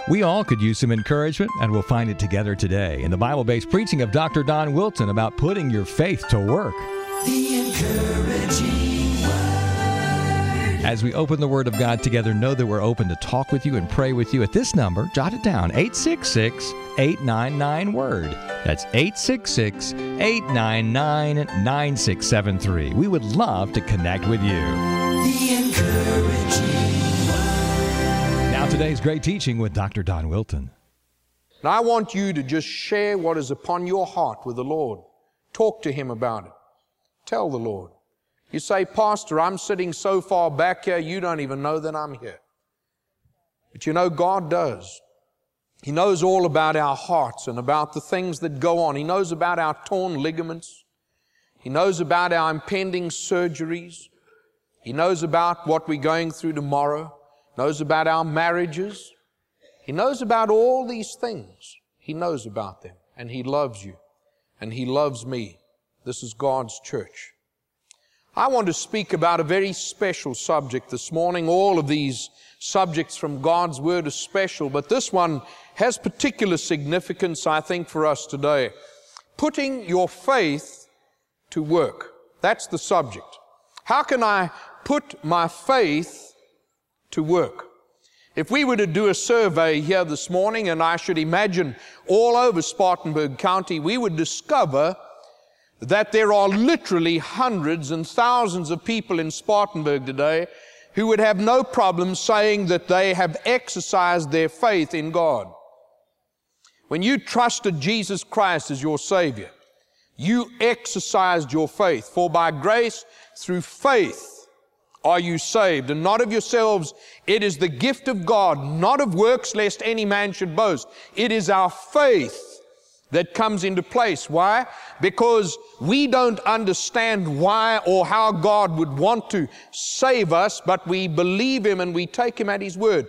We all could use some encouragement, and we'll find it together today in the Bible-based preaching of Dr. Don Wilton about putting your faith to work. The encouraging word. As we open the Word of God together, know that we're open to talk with you and pray with you at this number. Jot it down, 866-899-WORD. That's 866-899-9673. We would love to connect with you. The encouraging word. Now today's great teaching with Dr. Don Wilton. Now I want you to just share what is upon your heart with the Lord. Talk to Him about it. Tell the Lord. You say, Pastor, I'm sitting so far back here, you don't even know that I'm here. But you know, God does. He knows all about our hearts and about the things that go on. He knows about our torn ligaments. He knows about our impending surgeries. He knows about what we're going through tomorrow. He knows about our marriages. He knows about all these things. He knows about them. And He loves you. And He loves me. This is God's church. I want to speak about a very special subject this morning. All of these subjects from God's Word are special, but this one has particular significance, I think, for us today. Putting your faith to work. That's the subject. How can I put my faith to work? If we were to do a survey here this morning, and I should imagine all over Spartanburg County, we would discover that there are literally hundreds and thousands of people in Spartanburg today who would have no problem saying that they have exercised their faith in God. When you trusted Jesus Christ as your Savior, you exercised your faith. For by grace, through faith, are you saved, and not of yourselves. It is the gift of God, not of works, lest any man should boast. It is our faith that comes into place. Why? Because we don't understand why or how God would want to save us, but we believe Him and we take Him at His word.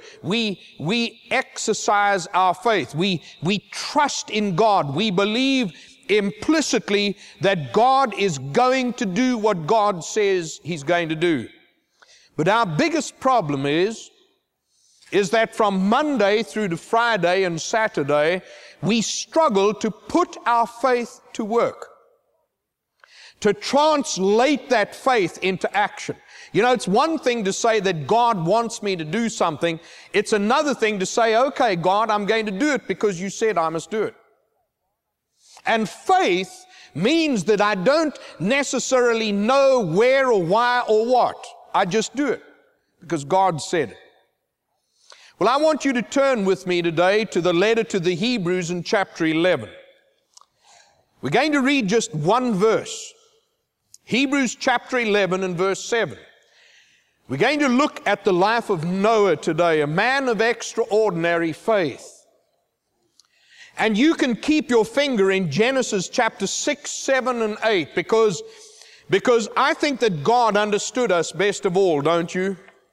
We exercise our faith. We trust in God. We believe implicitly that God is going to do what God says He's going to do. But our biggest problem is that from Monday through to Friday and Saturday, we struggle to put our faith to work, to translate that faith into action. You know, it's one thing to say that God wants me to do something. It's another thing to say, okay, God, I'm going to do it because you said I must do it. And faith means that I don't necessarily know where or why or what. I just do it because God said it. Well, I want you to turn with me today to the letter to the Hebrews in chapter 11. We're going to read just one verse. Hebrews chapter 11 and verse 7. We're going to look at the life of Noah today, a man of extraordinary faith. And you can keep your finger in Genesis chapter 6, 7, and 8 because I think that God understood us best of all, don't you?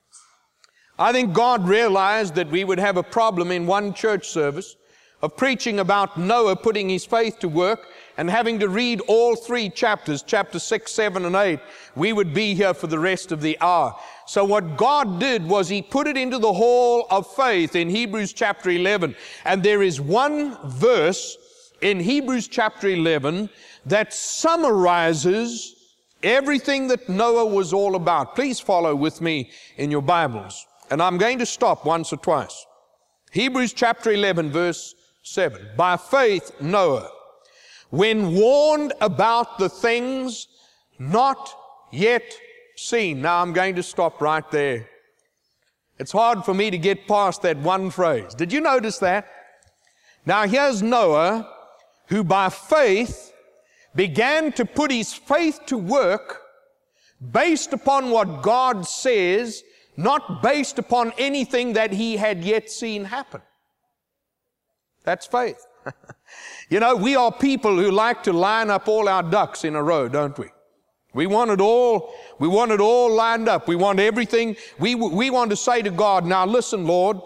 I think God realized that we would have a problem in one church service of preaching about Noah putting his faith to work and having to read all three chapters, chapter 6, 7, and 8. We would be here for the rest of the hour. So what God did was He put it into the hall of faith in Hebrews chapter 11. And there is one verse in Hebrews chapter 11 that summarizes everything that Noah was all about. Please follow with me in your Bibles. And I'm going to stop once or twice. Hebrews chapter 11, verse 7. By faith, Noah, when warned about the things not yet seen. Now I'm going to stop right there. It's hard for me to get past that one phrase. Did you notice that? Now here's Noah, who by faith began to put his faith to work based upon what God says, not based upon anything that he had yet seen happen. That's faith. You know, we are people who like to line up all our ducks in a row, don't we? We want it all lined up. We want everything. We want to say to God, now listen, Lord,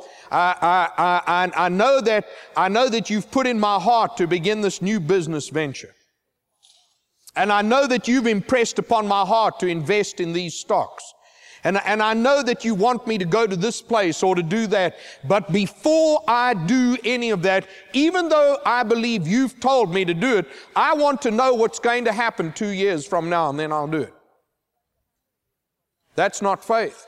I know that you've put in my heart to begin this new business venture. And I know that you've impressed upon my heart to invest in these stocks. And I know that you want me to go to this place or to do that. But before I do any of that, even though I believe you've told me to do it, I want to know what's going to happen 2 years from now, and then I'll do it. That's not faith.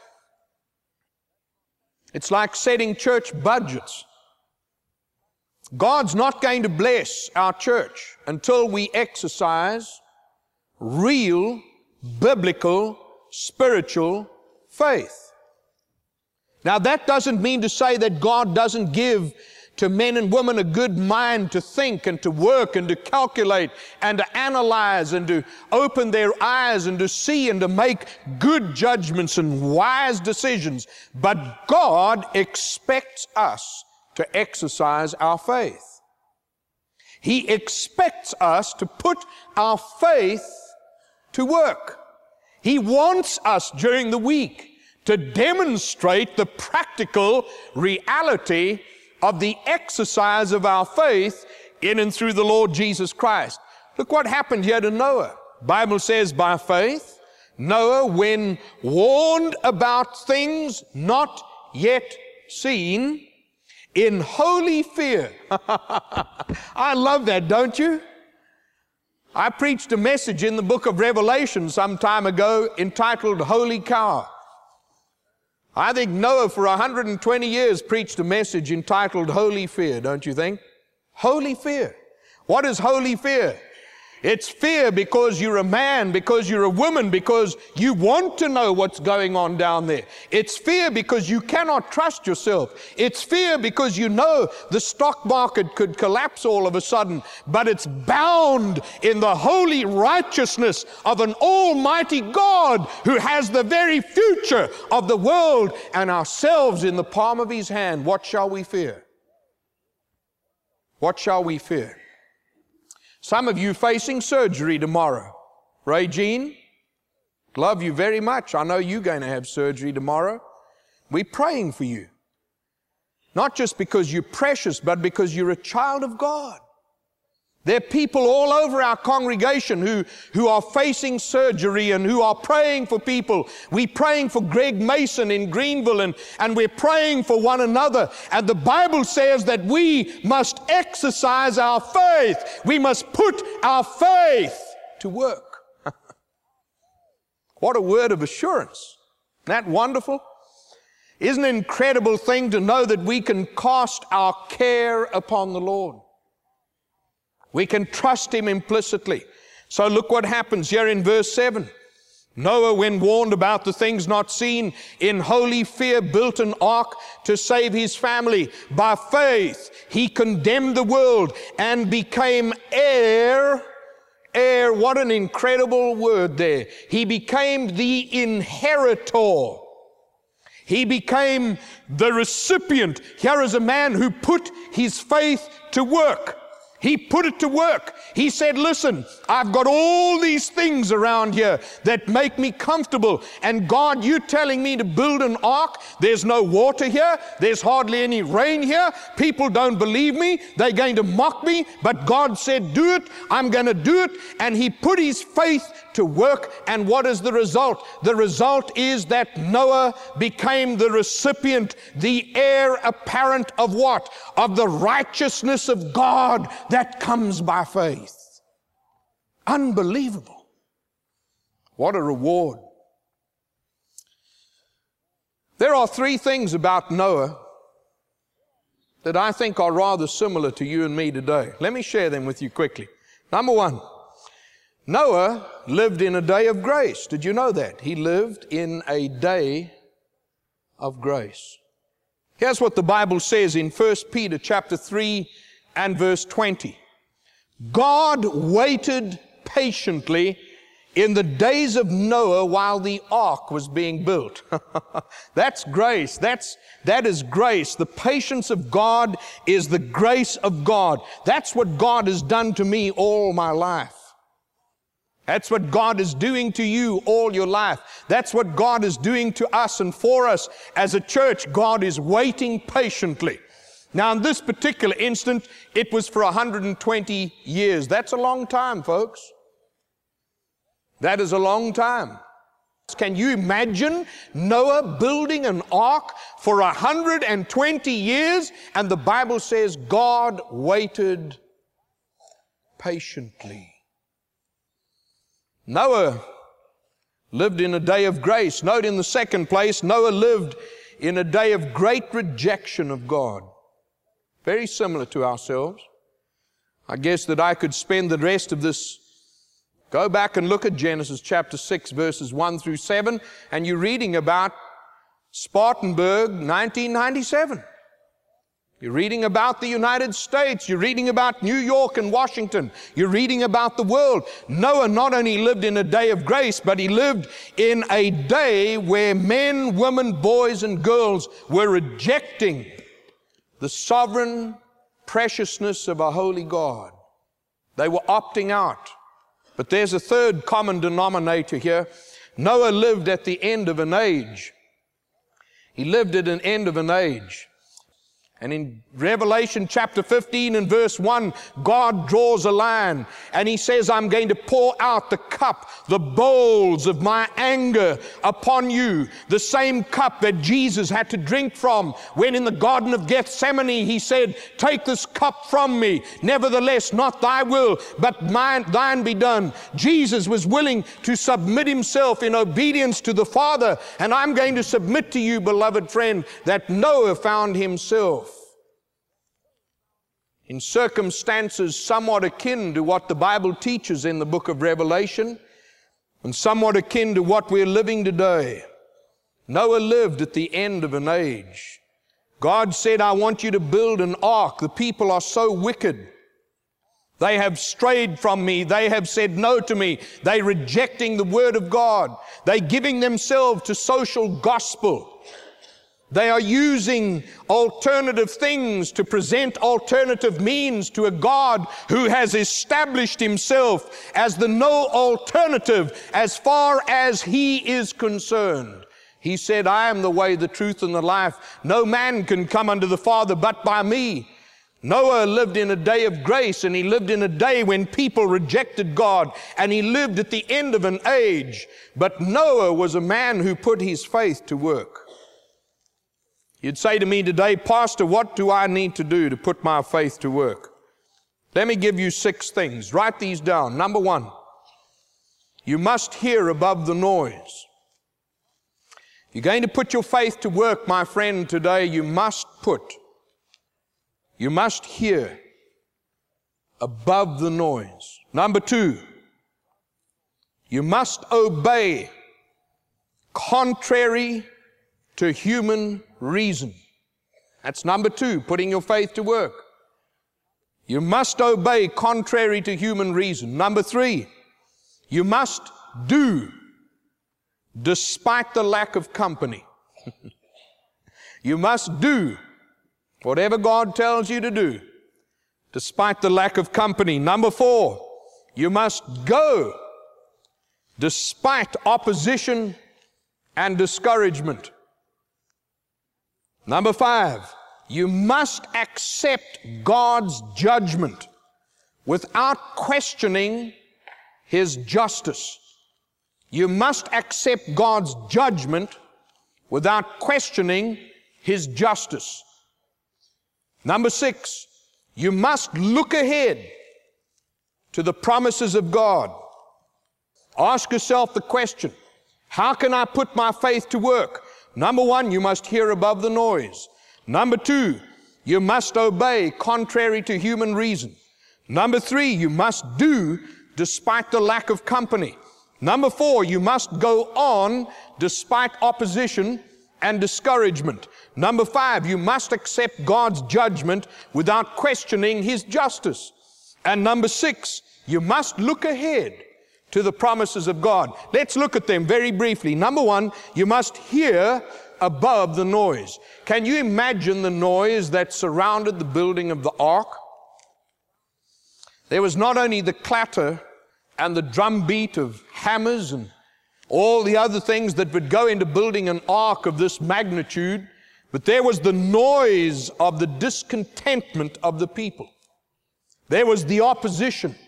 It's like setting church budgets. God's not going to bless our church until we exercise real, biblical, spiritual faith. Now, that doesn't mean to say that God doesn't give to men and women a good mind to think and to work and to calculate and to analyze and to open their eyes and to see and to make good judgments and wise decisions. But God expects us to exercise our faith. He expects us to put our faith to work. He wants us during the week to demonstrate the practical reality of the exercise of our faith in and through the Lord Jesus Christ. Look what happened here to Noah. The Bible says, by faith, Noah, when warned about things not yet seen, in holy fear. I love that, don't you? I preached a message in the book of Revelation some time ago entitled Holy Cow. I think Noah for 120 years preached a message entitled Holy Fear, don't you think? Holy fear. What is holy fear? It's fear because you're a man, because you're a woman, because you want to know what's going on down there. It's fear because you cannot trust yourself. It's fear because you know the stock market could collapse all of a sudden, but it's bound in the holy righteousness of an almighty God who has the very future of the world and ourselves in the palm of His hand. What shall we fear? What shall we fear? Some of you facing surgery tomorrow. Ray Jean, love you very much. I know you're going to have surgery tomorrow. We're praying for you. Not just because you're precious, but because you're a child of God. There are people all over our congregation who are facing surgery and who are praying for people. We're praying for Greg Mason in Greenville, and we're praying for one another. And the Bible says that we must exercise our faith. We must put our faith to work. What a word of assurance. Isn't that wonderful? Isn't it an incredible thing to know that we can cast our care upon the Lord? We can trust Him implicitly. So look what happens here in verse 7. Noah, when warned about the things not seen, in holy fear built an ark to save his family. By faith he condemned the world and became heir. Heir, what an incredible word there. He became the inheritor. He became the recipient. Here is a man who put his faith to work. He put it to work. He said, listen, I've got all these things around here that make me comfortable. And God, you're telling me to build an ark. There's no water here. There's hardly any rain here. People don't believe me. They're going to mock me. But God said, do it. I'm going to do it. And he put his faith to work. And what is the result? The result is that Noah became the recipient, the heir apparent of what? Of the righteousness of God that comes by faith. Unbelievable. What a reward. There are three things about Noah that I think are rather similar to you and me today. Let me share them with you quickly. Number one, Noah lived in a day of grace. Did you know that? He lived in a day of grace. Here's what the Bible says in 1 Peter chapter 3 and verse 20. God waited patiently in the days of Noah while the ark was being built. That's grace. That is grace. The patience of God is the grace of God. That's what God has done to me all my life. That's what God is doing to you all your life. That's what God is doing to us and for us as a church. God is waiting patiently. Now, in this particular instant, it was for 120 years. That's a long time, folks. That is a long time. Can you imagine Noah building an ark for 120 years? And the Bible says God waited patiently. Noah lived in a day of grace. Note in the second place, Noah lived in a day of great rejection of God. Very similar to ourselves. I guess that I could spend the rest of this. Go back and look at Genesis chapter 6, verses 1 through 7, and you're reading about Spartanburg 1997. You're reading about the United States. You're reading about New York and Washington. You're reading about the world. Noah not only lived in a day of grace, but he lived in a day where men, women, boys, and girls were rejecting the sovereign preciousness of a holy God. They were opting out. But there's a third common denominator here. Noah lived at the end of an age. He lived at an end of an age. And in Revelation chapter 15 and verse 1, God draws a line and He says, I'm going to pour out the cup, the bowls of my anger upon you. The same cup that Jesus had to drink from when in the Garden of Gethsemane He said, take this cup from me. Nevertheless, not thy will, but thine be done. Jesus was willing to submit Himself in obedience to the Father. And I'm going to submit to you, beloved friend, that Noah found himself in circumstances somewhat akin to what the Bible teaches in the book of Revelation, and somewhat akin to what we're living today. Noah lived at the end of an age. God said, I want you to build an ark. The people are so wicked. They have strayed from me. They have said no to me. They're rejecting the Word of God. They're giving themselves to social gospel. They are using alternative things to present alternative means to a God who has established Himself as the no alternative as far as He is concerned. He said, I am the way, the truth, and the life. No man can come unto the Father but by me. Noah lived in a day of grace, and he lived in a day when people rejected God, and he lived at the end of an age. But Noah was a man who put his faith to work. You'd say to me today, Pastor, what do I need to do to put my faith to work? Let me give you 6 things. Write these down. Number 1, you must hear above the noise. You're going to put your faith to work, my friend, today. You must hear above the noise. Number 2, you must obey contrary to human reason. That's number 2, putting your faith to work. You must obey contrary to human reason. Number 3, you must do despite the lack of company. You must do whatever God tells you to do despite the lack of company. Number 4, you must go despite opposition and discouragement. Number 5, you must accept God's judgment without questioning His justice. You must accept God's judgment without questioning His justice. Number 6, you must look ahead to the promises of God. Ask yourself the question, how can I put my faith to work? Number 1, you must hear above the noise. Number 2, you must obey contrary to human reason. Number 3, you must do despite the lack of company. Number 4, you must go on despite opposition and discouragement. Number 5, you must accept God's judgment without questioning His justice. And number 6, you must look ahead to the promises of God. Let's look at them very briefly. Number 1, you must hear above the noise. Can you imagine the noise that surrounded the building of the ark? There was not only the clatter and the drumbeat of hammers and all the other things that would go into building an ark of this magnitude, but there was the noise of the discontentment of the people. There was the opposition.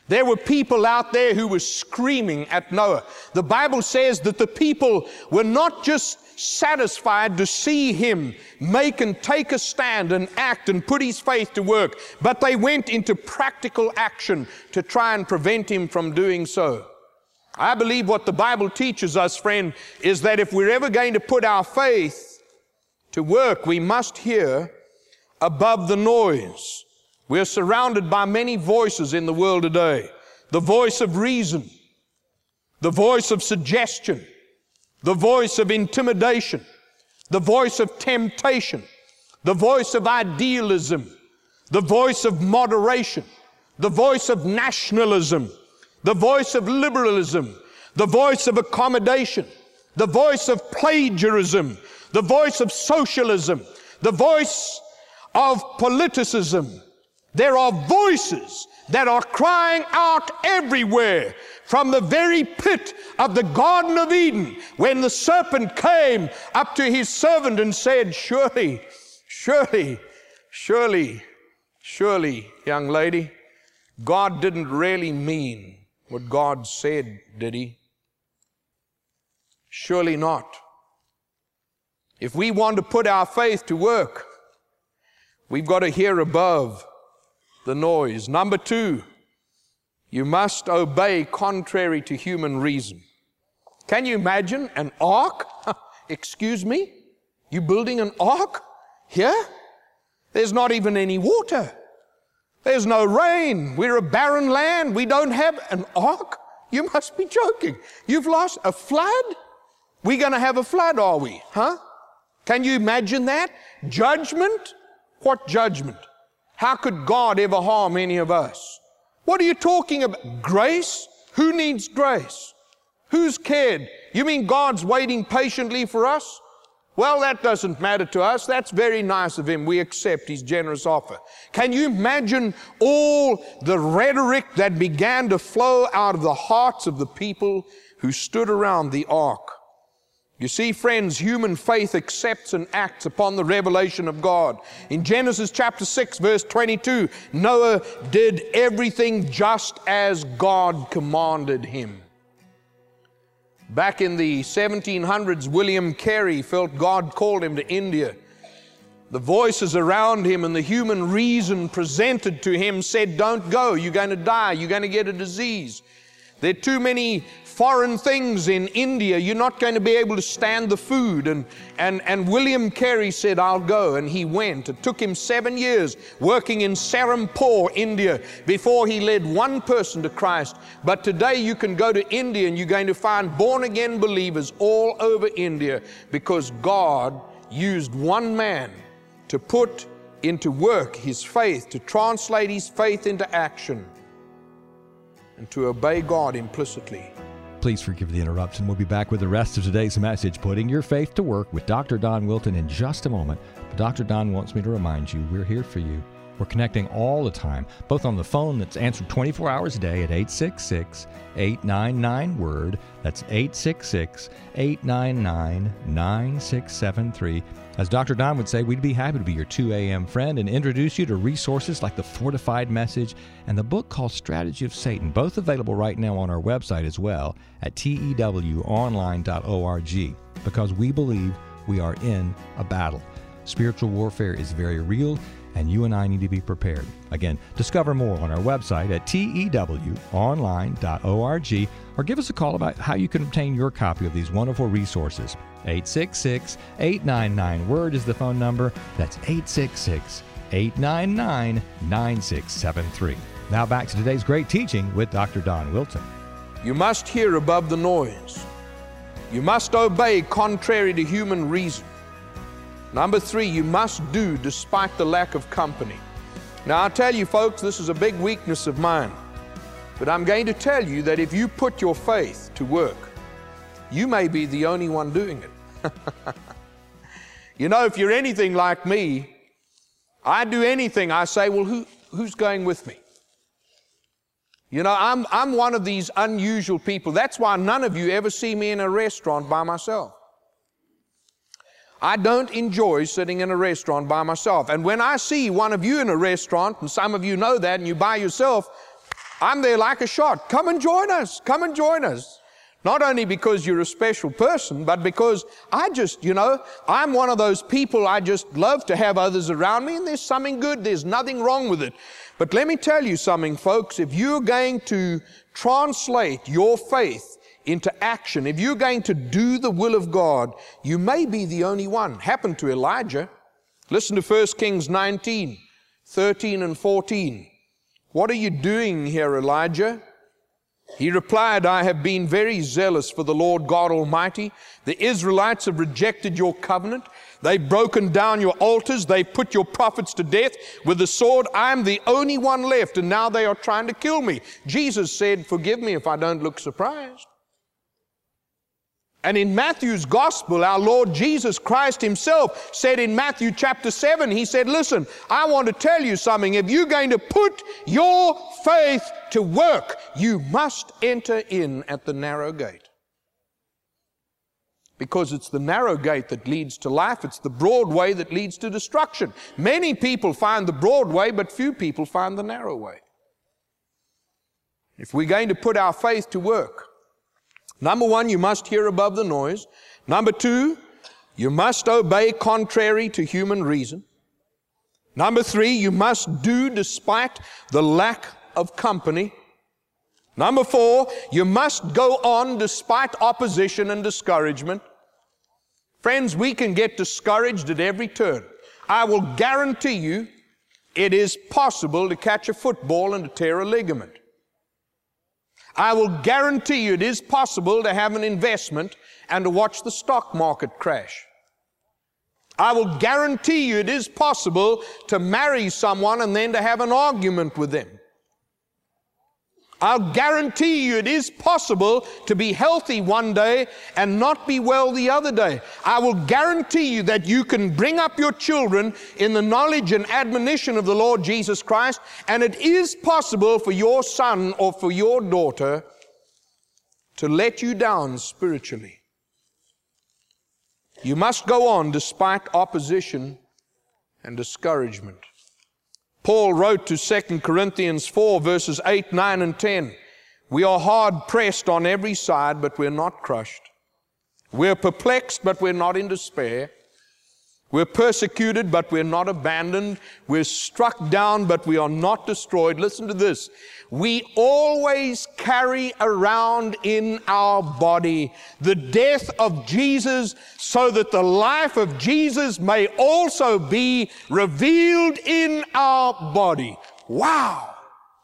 There were people out there who were screaming at Noah. The Bible says that the people were not just satisfied to see him make and take a stand and act and put his faith to work, but they went into practical action to try and prevent him from doing so. I believe what the Bible teaches us, friend, is that if we're ever going to put our faith to work, we must hear above the noise. We're surrounded by many voices in the world today. The voice of reason, the voice of suggestion, the voice of intimidation, the voice of temptation, the voice of idealism, the voice of moderation, the voice of nationalism, the voice of liberalism, the voice of accommodation, the voice of plagiarism, the voice of socialism, the voice of politicism. There are voices that are crying out everywhere, from the very pit of the Garden of Eden, when the serpent came up to his servant and said, surely, surely, surely, surely, young lady, God didn't really mean what God said, did he? Surely not. If we want to put our faith to work, we've got to hear above the noise. Number two, you must obey contrary to human reason. Can you imagine an ark? Excuse me? You building an ark here? There's not even any water. There's no rain. We're a barren land. We don't have an ark. You must be joking. You've lost a flood? We're going to have a flood, are we? Huh? Can you imagine that? Judgment? What judgment? How could God ever harm any of us? What are you talking about? Grace? Who needs grace? Who's cared? You mean God's waiting patiently for us? Well, that doesn't matter to us. That's very nice of him. We accept his generous offer. Can you imagine all the rhetoric that began to flow out of the hearts of the people who stood around the ark? You see, friends, human faith accepts and acts upon the revelation of God. In Genesis chapter 6, verse 22, Noah did everything just as God commanded him. Back in the 1700s, William Carey felt God called him to India. The voices around him and the human reason presented to him said, don't go, you're going to die, you're going to get a disease. There are too many foreign things in India, you're not going to be able to stand the food. And William Carey said, I'll go. And he went. It took him 7 years working in Serampore, India, before he led one person to Christ. But today you can go to India and you're going to find born-again believers all over India, because God used one man to put into work his faith, to translate his faith into action, and to obey God implicitly. Please forgive the interruption. We'll be back with the rest of today's message, Putting Your Faith to Work, with Dr. Don Wilton in just a moment. But Dr. Don wants me to remind you, we're here for you. We're connecting all the time, both on the phone that's answered 24 hours a day at 866-899-WORD. That's 866-899-9673. As Dr. Don would say, we'd be happy to be your 2 a.m. friend and introduce you to resources like the Fortified Message and the book called Strategy of Satan, both available right now on our website as well at tewonline.org, because we believe we are in a battle. Spiritual warfare is very real, and you and I need to be prepared. Again, discover more on our website at tewonline.org, or give us a call about how you can obtain your copy of these wonderful resources. 866-899-WORD is the phone number. That's 866-899-9673. Now back to today's great teaching with Dr. Don Wilton. You must hear above the noise. You must obey contrary to human reason. Number three, you must do despite the lack of company. Now, I'll tell you, folks, this is a big weakness of mine. But I'm going to tell you that if you put your faith to work, you may be the only one doing it. You know, if you're anything like me, I do anything, I say, well, who's going with me? You know, I'm one of these unusual people. That's why none of you ever see me in a restaurant by myself. I don't enjoy sitting in a restaurant by myself. And when I see one of you in a restaurant, and some of you know that, and you by yourself, I'm there like a shot. Come and join us. Come and join us. Not only because you're a special person, but because I just, I'm one of those people, I just love to have others around me, and there's something good. There's nothing wrong with it. But let me tell you something, folks. If you're going to translate your faith into action, if you're going to do the will of God, you may be the only one. Happened to Elijah. Listen to 1 Kings 19, 13 and 14. What are you doing here, Elijah? He replied, I have been very zealous for the Lord God Almighty. The Israelites have rejected your covenant. They've broken down your altars. They put your prophets to death with the sword. I am the only one left, and now they are trying to kill me. Jesus said, forgive me if I don't look surprised. And in Matthew's gospel, our Lord Jesus Christ himself said in Matthew chapter 7, he said, listen, I want to tell you something. If you're going to put your faith to work, you must enter in at the narrow gate. Because it's the narrow gate that leads to life. It's the broad way that leads to destruction. Many people find the broad way, but few people find the narrow way. If we're going to put our faith to work, number one, you must hear above the noise. Number two, you must obey contrary to human reason. Number three, you must do despite the lack of company. Number four, you must go on despite opposition and discouragement. Friends, we can get discouraged at every turn. I will guarantee you it is possible to catch a football and to tear a ligament. I will guarantee you it is possible to have an investment and to watch the stock market crash. I will guarantee you it is possible to marry someone and then to have an argument with them. I'll guarantee you it is possible to be healthy one day and not be well the other day. I will guarantee you that you can bring up your children in the knowledge and admonition of the Lord Jesus Christ, and it is possible for your son or for your daughter to let you down spiritually. You must go on despite opposition and discouragement. Paul wrote to 2 Corinthians 4, verses 8, 9, and 10. We are hard pressed on every side, but we're not crushed. We're perplexed, but we're not in despair. We're persecuted, but we're not abandoned. We're struck down, but we are not destroyed. Listen to this. We always carry around in our body the death of Jesus, so that the life of Jesus may also be revealed in our body. Wow!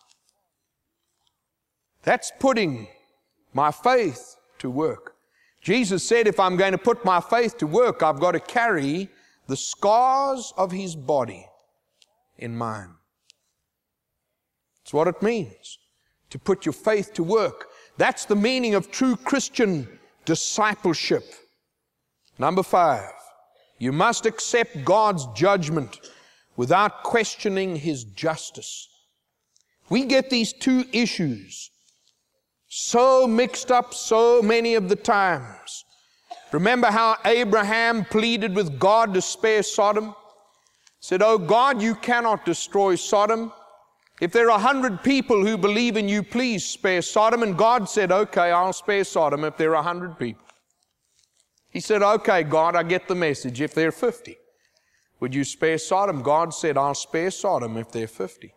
That's putting my faith to work. Jesus said, if I'm going to put my faith to work, I've got to carry the scars of His body in mine. That's what it means to put your faith to work. That's the meaning of true Christian discipleship. Number 5, you must accept God's judgment without questioning His justice. We get these two issues so mixed up so many of the times. Remember how Abraham pleaded with God to spare Sodom? Said, oh God, you cannot destroy Sodom. If there are 100 people who believe in you, please spare Sodom. And God said, okay, I'll spare Sodom if there are 100 people. He said, okay, God, I get the message. If there are 50, would you spare Sodom? God said, I'll spare Sodom if there are 50.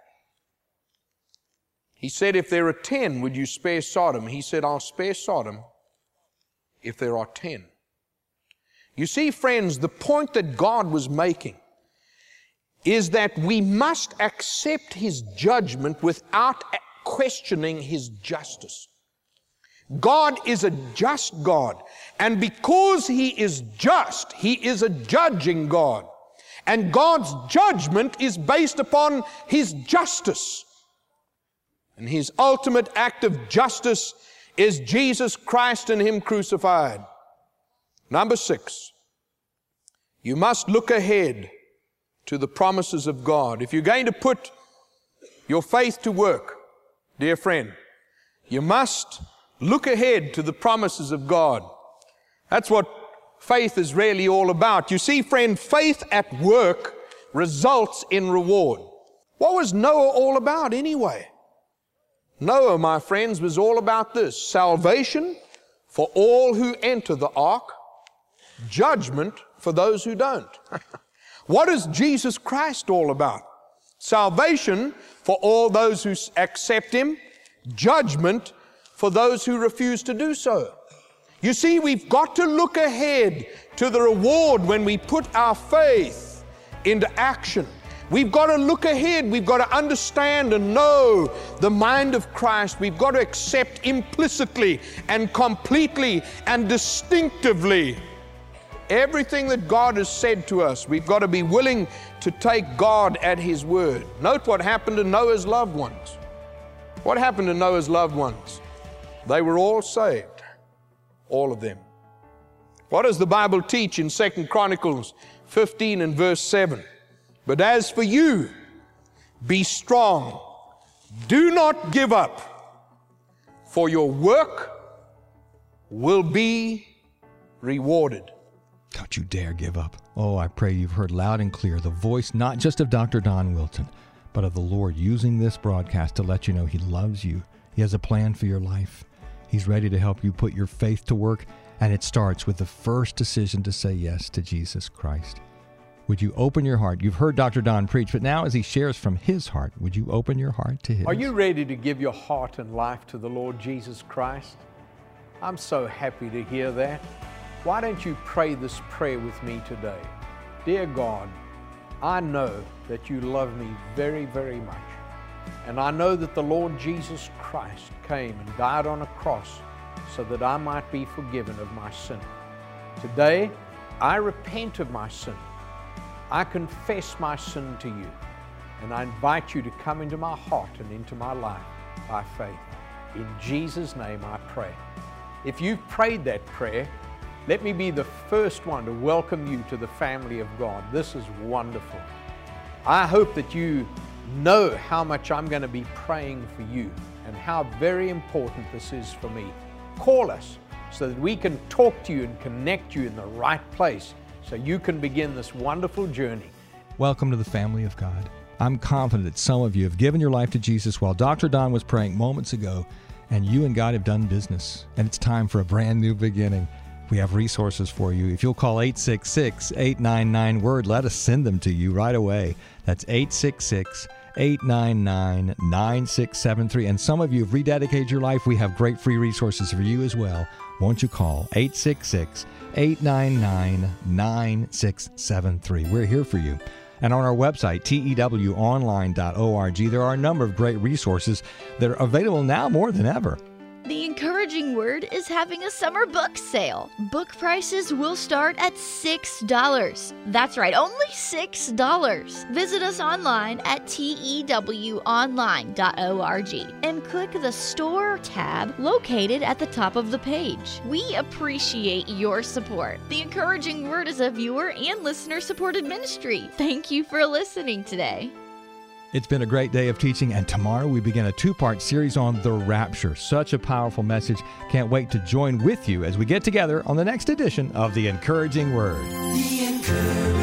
He said, if there are 10, would you spare Sodom? He said, I'll spare Sodom if there are 10. You see, friends, the point that God was making is that we must accept His judgment without questioning His justice. God is a just God, and because He is just, He is a judging God. And God's judgment is based upon His justice. And His ultimate act of justice is Jesus Christ and Him crucified. Number 6, you must look ahead to the promises of God. If you're going to put your faith to work, dear friend, you must look ahead to the promises of God. That's what faith is really all about. You see, friend, faith at work results in reward. What was Noah all about anyway? Noah, my friends, was all about this: salvation for all who enter the ark, judgment for those who don't. What is Jesus Christ all about? Salvation for all those who accept Him, judgment for those who refuse to do so. You see, we've got to look ahead to the reward when we put our faith into action. We've got to look ahead. We've got to understand and know the mind of Christ. We've got to accept implicitly and completely and distinctively everything that God has said to us. We've got to be willing to take God at His word. Note what happened to Noah's loved ones. What happened to Noah's loved ones? They were all saved. All of them. What does the Bible teach in 2 Chronicles 15 and verse 7? But as for you, be strong. Do not give up, for your work will be rewarded. Don't you dare give up. Oh, I pray you've heard loud and clear the voice not just of Dr. Don Wilton, but of the Lord using this broadcast to let you know He loves you. He has a plan for your life. He's ready to help you put your faith to work, and it starts with the first decision to say yes to Jesus Christ. Would you open your heart? You've heard Dr. Don preach, but now as he shares from his heart, would you open your heart to his? Are you ready to give your heart and life to the Lord Jesus Christ? I'm so happy to hear that. Why don't you pray this prayer with me today? Dear God, I know that you love me very, very much. And I know that the Lord Jesus Christ came and died on a cross so that I might be forgiven of my sin. Today, I repent of my sin. I confess my sin to you, and I invite you to come into my heart and into my life by faith. In Jesus' name I pray. If you've prayed that prayer, let me be the first one to welcome you to the family of God. This is wonderful. I hope that you know how much I'm going to be praying for you and how very important this is for me. Call us so that we can talk to you and connect you in the right place so you can begin this wonderful journey. Welcome to the family of God. I'm confident that some of you have given your life to Jesus while Dr. Don was praying moments ago, and you and God have done business, and it's time for a brand new beginning. We have resources for you. If you'll call 866-899-WORD, let us send them to you right away. That's 866-899-9673. And some of you have rededicated your life. We have great free resources for you as well. Won't you call 866-899-9673. We're here for you. And on our website, tewonline.org, there are a number of great resources that are available now more than ever. The Encouraging Word is having a summer book sale. Book prices will start at $6. That's right, only $6. Visit us online at tewonline.org and click the Store tab located at the top of the page. We appreciate your support. The Encouraging Word is a viewer and listener-supported ministry. Thank you for listening today. It's been a great day of teaching, and tomorrow we begin a two-part series on the rapture. Such a powerful message. Can't wait to join with you as we get together on the next edition of The Encouraging Word. The Encouraging